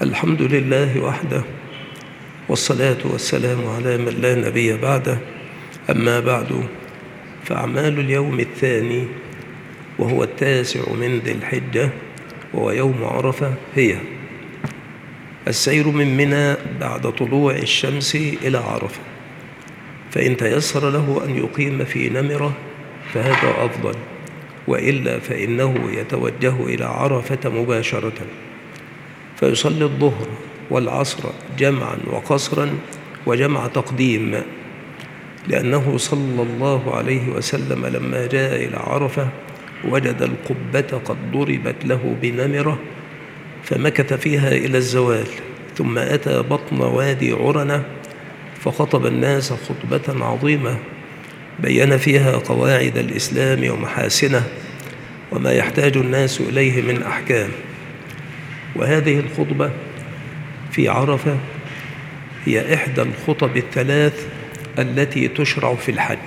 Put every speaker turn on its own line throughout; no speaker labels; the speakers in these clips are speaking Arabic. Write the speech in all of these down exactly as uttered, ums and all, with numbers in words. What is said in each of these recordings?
الحمد لله وحده، والصلاة والسلام على من لا نبي بعده. أما بعد، فأعمال اليوم الثاني وهو التاسع من ذي الحجة وهو يوم عرفة هي السير من منى بعد طلوع الشمس إلى عرفة، فإن تيسر له أن يقيم في نمرة فهذا أفضل، وإلا فإنه يتوجه إلى عرفة مباشرة فيصلي الظهر والعصر جمعا وقصرا وجمع تقديم، لأنه صلى الله عليه وسلم لما جاء إلى عرفة وجد القبة قد ضربت له بنمرة فمكث فيها إلى الزوال، ثم أتى بطن وادي عرنة فخطب الناس خطبة عظيمة بين فيها قواعد الإسلام ومحاسنه وما يحتاج الناس إليه من أحكام. وهذه الخطبة في عرفة هي إحدى الخطب الثلاث التي تشرع في الحج.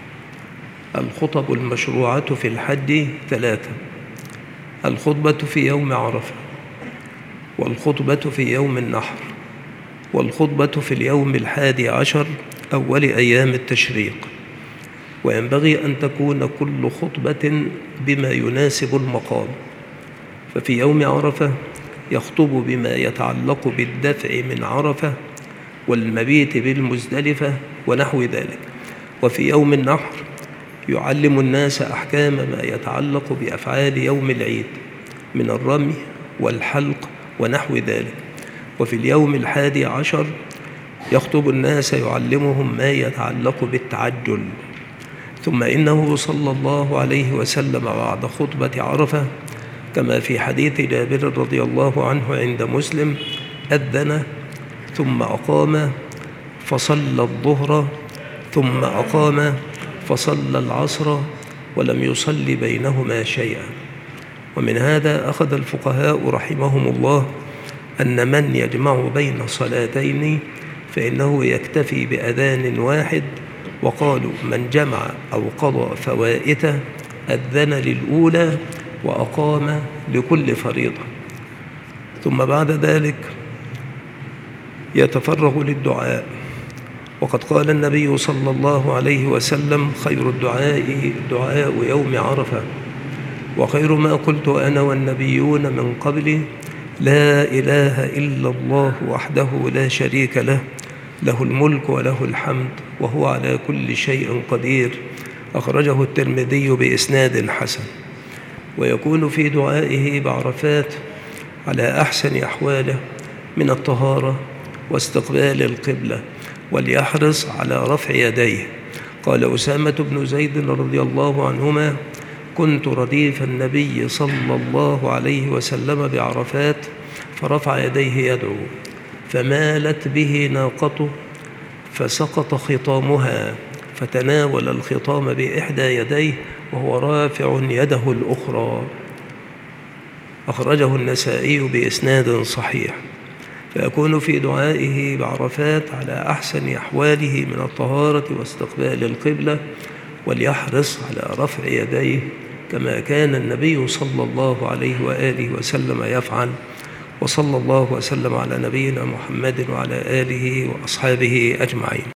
الخطب المشروعة في الحج ثلاثة: الخطبة في يوم عرفة، والخطبة في يوم النحر، والخطبة في اليوم الحادي عشر أول أيام التشريق. وينبغي أن تكون كل خطبة بما يناسب المقام، ففي يوم عرفة يخطب بما يتعلق بالدفع من عرفة والمبيت بالمزدلفة ونحو ذلك. وفي يوم النحر يعلم الناس أحكام ما يتعلق بأفعال يوم العيد من الرمي والحلق ونحو ذلك. وفي اليوم الحادي عشر يخطب الناس يعلمهم ما يتعلق بالتعجل. ثم إنه صلى الله عليه وسلم بعد خطبة عرفة كما في حديث جابر رضي الله عنه عند مسلم أذن ثم أقام فصلى الظهر ثم أقام فصلى العصر ولم يصل بينهما شيئا. ومن هذا أخذ الفقهاء رحمهم الله أن من يجمع بين صلاتين فإنه يكتفي بأذان واحد، وقالوا من جمع أو قضى فوائته أذن للأولى وأقام لكل فريضة، ثم بعد ذلك يتفرغ للدعاء. وقد قال النبي صلى الله عليه وسلم: خير الدعاء دعاء يوم عرفة، وخير ما قلت أنا والنبيون من قبلي لا إله إلا الله وحده لا شريك له، له الملك وله الحمد وهو على كل شيء قدير. أخرجه الترمذي بإسناد حسن. ويكون في دعائه بعرفات على أحسن أحواله من الطهارة واستقبال القبلة، وليحرص على رفع يديه. قال أسامة بن زيد رضي الله عنهما: كنت رديف النبي صلى الله عليه وسلم بعرفات فرفع يديه يدعو فمالت به ناقته فسقط خطامها فتناول الخطام بإحدى يديه وهو رافع يده الأخرى. أخرجه النسائي بإسناد صحيح. فيكون في دعائه بعرفات على أحسن أحواله من الطهارة واستقبال القبلة، وليحرص على رفع يديه كما كان النبي صلى الله عليه وآله وسلم يفعل. وصلى الله وسلم على نبينا محمد وعلى آله وأصحابه أجمعين.